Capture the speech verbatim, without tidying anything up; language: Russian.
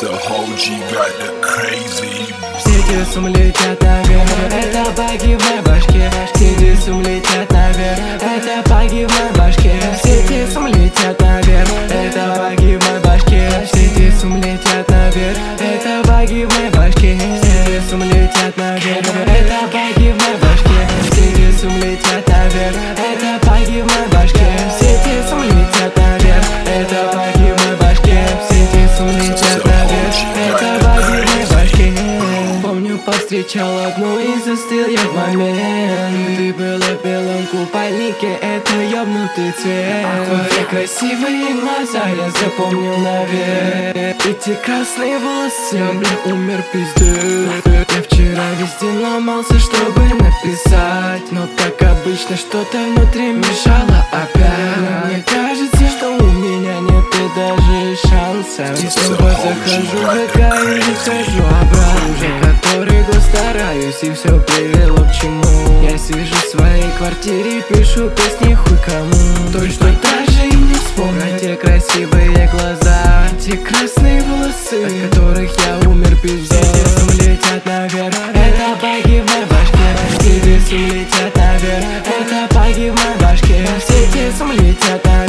Все эти суммы летят наверх, это баги в моей башке. Все эти суммы летят наверх, это баги в моей башке. Все эти суммы летят наверх, это баги в моей башке. Все эти суммы летят наверх, это баги в моей башке. Все эти суммы летят наверх, это баги в моей башке. Все эти суммы летят наверх, это баги в моей башке. Все эти суммы летят наверх, это баги в моей башке. Все эти суммы летят наверх, это баги в моей башке. Помню, повстречал одну и застыл я в момент. Ты была в белом купальнике, это ёбнутый цвет. Твои красивые глаза я запомнил навек. Эти красные волосы, бля, умер пиздец. Я вчера весь день ломался, чтобы написать, но как обычно что-то внутри мешало опять. Мне кажется, что у меня нет и даже шанса. И снова захожу в ВК и не хожу обратно. Уже который год стараюсь, и все привело к чему. Я сижу в своей квартире, пишу песни хуй кому. Той, что даже и не вспомню. Те красивые глаза, те красные волосы, от которых я умер пиздец. Все суммы летят наверх, это баги в моей башке. Все суммы летят наверх, это баги в моей башке. Все суммы летят наверх.